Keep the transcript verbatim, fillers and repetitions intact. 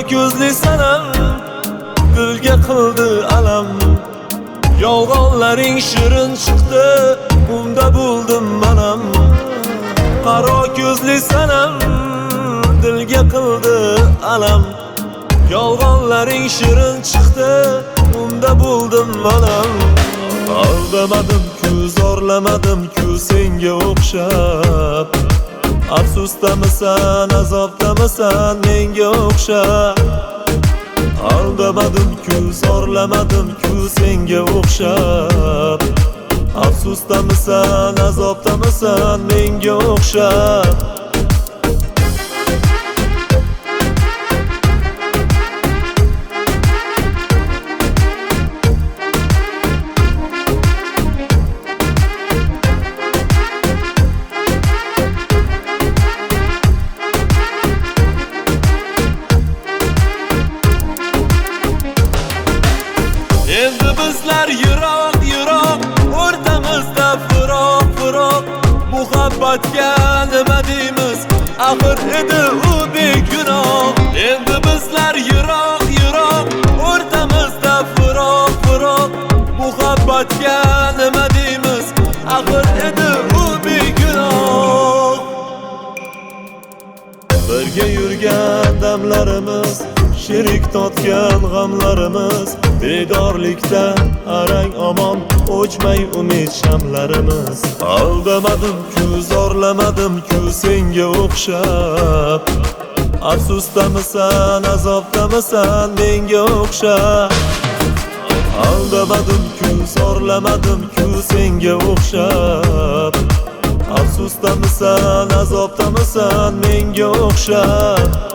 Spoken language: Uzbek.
ko'zli sanam dilga qildi alam. Yolg'onlaring shirin chiqdi, unda bo'ldim manam. Qaro ko'zli sanam dilga qildi alam. Yolg'onlaring shirin chiqdi, unda bo'ldim manam. Aldamadim-ku, zorlamadim-ku senga o'xshab. Afsusdamisan, azobdamisan menga o'xshab. Aldamadim-ku, zorlamadim-ku senga o'xshab. Afsusdamisan, azobdamisan menga o'xshab. Endi bizlar yiroq yiroq, o'rtamizda firoq firoq. Muhabbatga nima deymiz, axir edi u begunoh. Endi bizlar yiroq yiroq, o'rtamizda firoq firoq. Muhabbatga nima deymiz, axir edi u begunoh. Birga yurgan damlarimiz, sherik totgan g'amlarimiz, bedorlikda arang omon, o'chmay umid shamlarimiz. Aldamadim-ku, zorlamadim-ku senga o'xshab. Afsusdamisan, azobdamisan menga o'xshab. Aldamadim-ku, zorlamadim-ku senga o'xshab. Afsusdamisan, azobdamisan menga o'xshab.